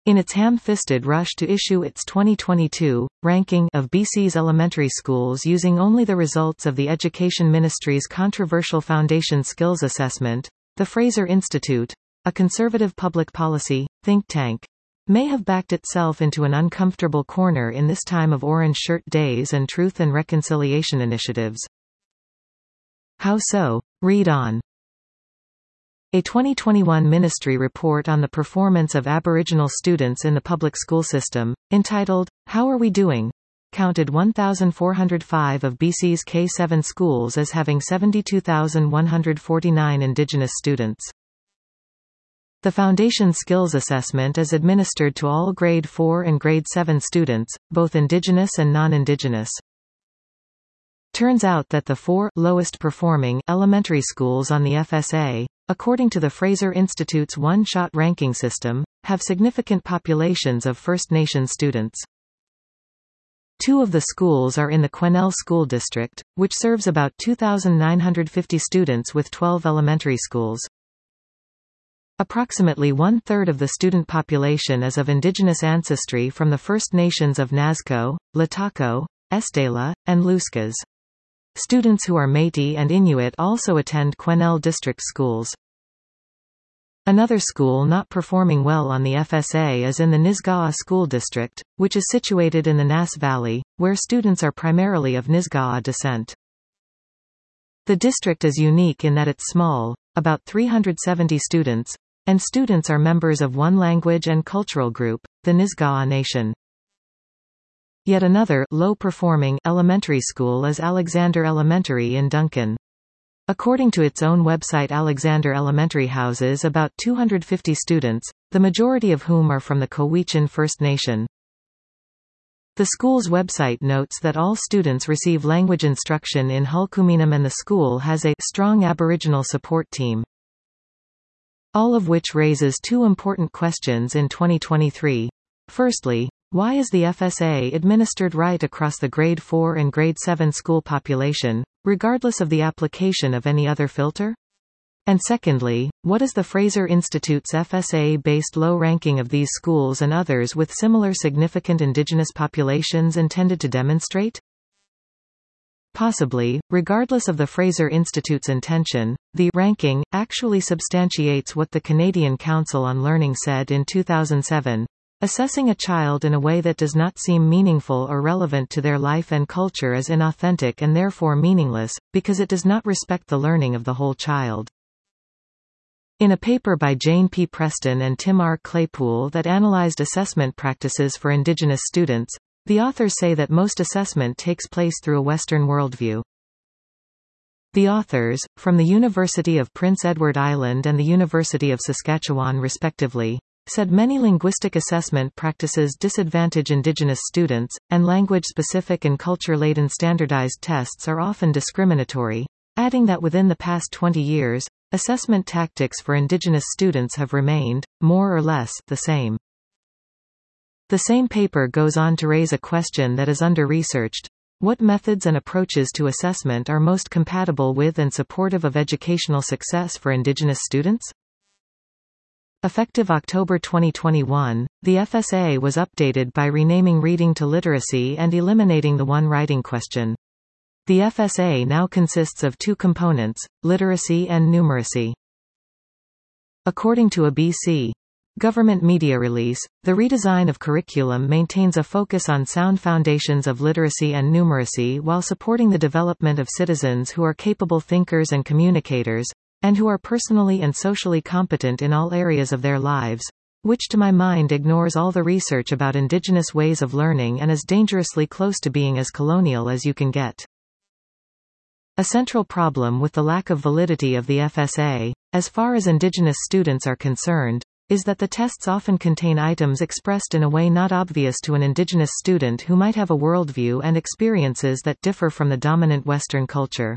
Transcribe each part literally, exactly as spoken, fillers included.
In its ham-fisted rush to issue its twenty twenty-two ranking of B C's elementary schools using only the results of the Education Ministry's controversial Foundation Skills Assessment, the Fraser Institute, a conservative public policy think tank, may have backed itself into an uncomfortable corner in this time of Orange Shirt Days and Truth and Reconciliation initiatives. How so? Read on. A twenty twenty-one ministry report on the performance of Aboriginal students in the public school system, entitled, How Are We Doing?, counted one thousand four hundred five of B C's K seven schools as having seventy-two thousand one hundred forty-nine Indigenous students. The Foundation Skills Assessment is administered to all Grade four and Grade seven students, both Indigenous and non-Indigenous. Turns out that the four lowest performing elementary schools on the F S A, according to the Fraser Institute's one-shot ranking system, have significant populations of First Nation students. Two of the schools are in the Quesnel School District, which serves about two thousand nine hundred fifty students with twelve elementary schools. Approximately one-third of the student population is of Indigenous ancestry from the First Nations of Nazco, Latako, Estela, and Luskas. Students who are Métis and Inuit also attend Quesnel district schools. Another school not performing well on the F S A is in the Nisga'a School District, which is situated in the Nass Valley, where students are primarily of Nisga'a descent. The district is unique in that it's small, about three hundred seventy students, and students are members of one language and cultural group, the Nisga'a Nation. Yet another low-performing elementary school is Alexander Elementary in Duncan. According to its own website, Alexander Elementary houses about two hundred fifty students, the majority of whom are from the Cowichan First Nation. The school's website notes that all students receive language instruction in Hul'qumi'num and the school has a strong Aboriginal support team. All of which raises two important questions in twenty twenty-three. Firstly, why is the F S A administered right across the Grade four and Grade seven school population, regardless of the application of any other filter? And secondly, what is the Fraser Institute's F S A-based low ranking of these schools and others with similar significant Indigenous populations intended to demonstrate? Possibly, regardless of the Fraser Institute's intention, the ranking actually substantiates what the Canadian Council on Learning said in two thousand seven. Assessing a child in a way that does not seem meaningful or relevant to their life and culture is inauthentic and therefore meaningless, because it does not respect the learning of the whole child. In a paper by Jane P. Preston and Tim R. Claypool that analyzed assessment practices for Indigenous students, the authors say that most assessment takes place through a Western worldview. The authors, from the University of Prince Edward Island and the University of Saskatchewan respectively, said many linguistic assessment practices disadvantage Indigenous students, and language-specific and culture-laden standardized tests are often discriminatory, adding that within the past twenty years, assessment tactics for Indigenous students have remained, more or less, the same. The same paper goes on to raise a question that is under-researched. What methods and approaches to assessment are most compatible with and supportive of educational success for Indigenous students? Effective October twenty twenty-one, the F S A was updated by renaming reading to literacy and eliminating the one writing question. The F S A now consists of two components, literacy and numeracy. According to a B C government media release, the redesign of curriculum maintains a focus on sound foundations of literacy and numeracy while supporting the development of citizens who are capable thinkers and communicators, and who are personally and socially competent in all areas of their lives, which to my mind ignores all the research about Indigenous ways of learning and is dangerously close to being as colonial as you can get. A central problem with the lack of validity of the F S A, as far as Indigenous students are concerned, is that the tests often contain items expressed in a way not obvious to an Indigenous student who might have a worldview and experiences that differ from the dominant Western culture.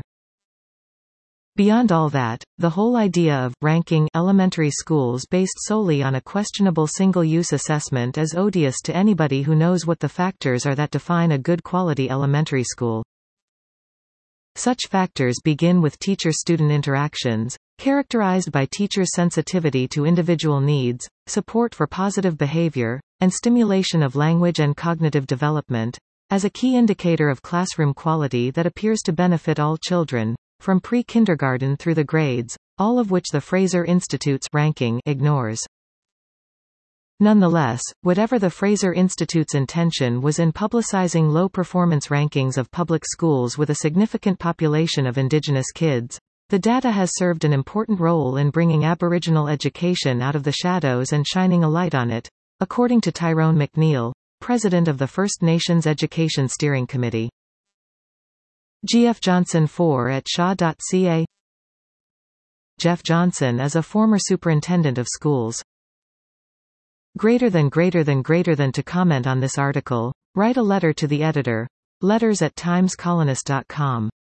Beyond all that, the whole idea of ranking elementary schools based solely on a questionable single-use assessment is odious to anybody who knows what the factors are that define a good quality elementary school. Such factors begin with teacher-student interactions, characterized by teachers' sensitivity to individual needs, support for positive behavior, and stimulation of language and cognitive development, as a key indicator of classroom quality that appears to benefit all children, from pre-kindergarten through the grades, all of which the Fraser Institute's ranking ignores. Nonetheless, whatever the Fraser Institute's intention was in publicizing low-performance rankings of public schools with a significant population of Indigenous kids, the data has served an important role in bringing Aboriginal education out of the shadows and shining a light on it, according to Tyrone McNeil, president of the First Nations Education Steering Committee. G F Johnson four at shaw dot c a. Jeff Johnson is a former superintendent of schools. Greater than greater than greater than to comment on this article, write a letter to the editor. Letters at times colonist dot com.